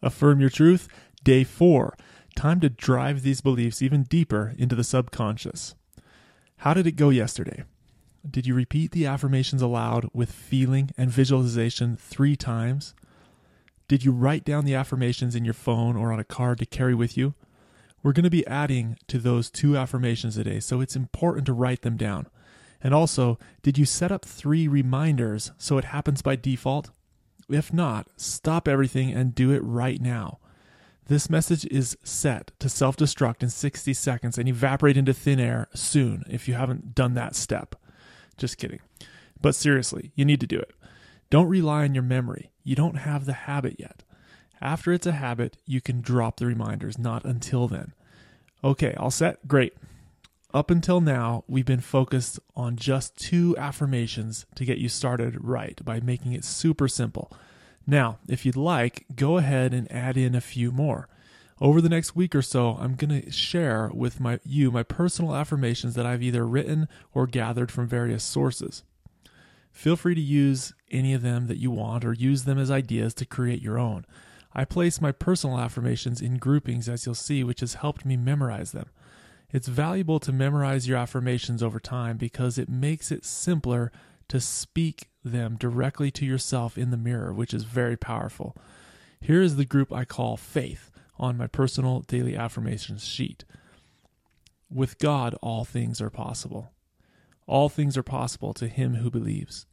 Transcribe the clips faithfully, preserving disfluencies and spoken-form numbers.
Affirm your truth, day four. Time to drive these beliefs even deeper into the subconscious. How did it go yesterday? Did you repeat the affirmations aloud with feeling and visualization three times? Did you write down the affirmations in your phone or on a card to carry with you? We're going to be adding to those two affirmations today, so it's important to write them down. And also, did you set up three reminders so it happens by default? If not, stop everything and do it right now. This message is set to self-destruct in sixty seconds and evaporate into thin air soon if you haven't done that step. Just kidding. But seriously, you need to do it. Don't rely on your memory. You don't have the habit yet. After it's a habit, you can drop the reminders, not until then. Okay, all set? Great. Up until now, we've been focused on just two affirmations to get you started right by making it super simple. Now, if you'd like, go ahead and add in a few more. Over the next week or so, I'm going to share with my you my personal affirmations that I've either written or gathered from various sources. Feel free to use any of them that you want or use them as ideas to create your own. I place my personal affirmations in groupings, as you'll see, which has helped me memorize them. It's valuable to memorize your affirmations over time because it makes it simpler to speak them directly to yourself in the mirror, which is very powerful. Here is the group I call Faith on my personal daily affirmations sheet. With God, all things are possible. All things are possible to him who believes.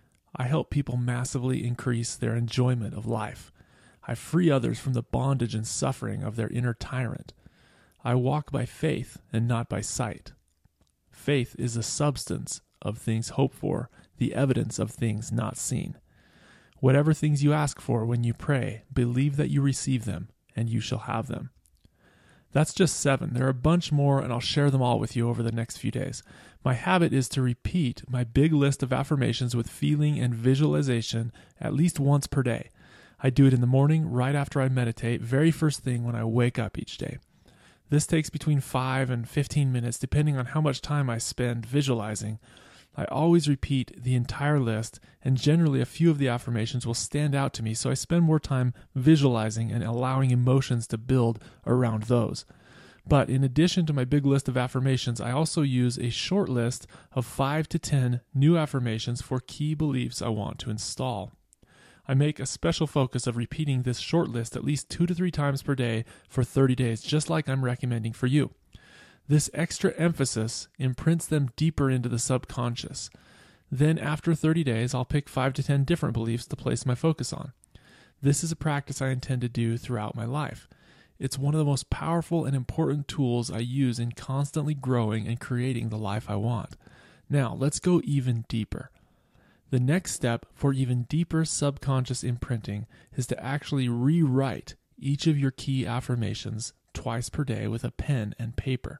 I help people massively increase their enjoyment of life. I free others from the bondage and suffering of their inner tyrant. I walk by faith and not by sight. Faith is the substance of things hoped for, the evidence of things not seen. Whatever things you ask for when you pray, believe that you receive them, and you shall have them. That's just seven. There are a bunch more, and I'll share them all with you over the next few days. My habit is to repeat my big list of affirmations with feeling and visualization at least once per day. I do it in the morning, right after I meditate, very first thing when I wake up each day. This takes between five and fifteen minutes, depending on how much time I spend visualizing. I always repeat the entire list, and generally a few of the affirmations will stand out to me, so I spend more time visualizing and allowing emotions to build around those. But in addition to my big list of affirmations, I also use a short list of five to ten new affirmations for key beliefs I want to install. I make a special focus of repeating this short list at least two to three times per day for thirty days, just like I'm recommending for you. This extra emphasis imprints them deeper into the subconscious. Then after thirty days, I'll pick five to ten different beliefs to place my focus on. This is a practice I intend to do throughout my life. It's one of the most powerful and important tools I use in constantly growing and creating the life I want. Now, let's go even deeper. The next step for even deeper subconscious imprinting is to actually rewrite each of your key affirmations twice per day with a pen and paper.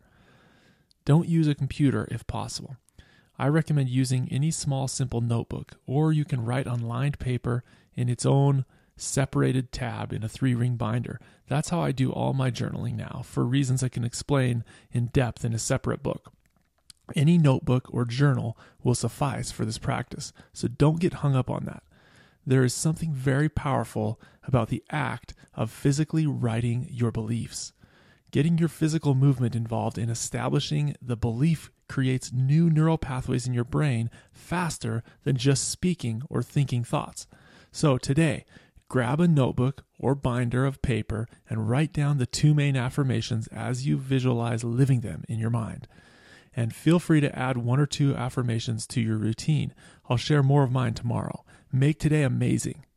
Don't use a computer if possible. I recommend using any small, simple notebook, or you can write on lined paper in its own separated tab in a three-ring binder. That's how I do all my journaling now, for reasons I can explain in depth in a separate book. Any notebook or journal will suffice for this practice, so don't get hung up on that. There is something very powerful about the act of physically writing your beliefs. Getting your physical movement involved in establishing the belief creates new neural pathways in your brain faster than just speaking or thinking thoughts. So today, grab a notebook or binder of paper and write down the two main affirmations as you visualize living them in your mind. And feel free to add one or two affirmations to your routine. I'll share more of mine tomorrow. Make today amazing.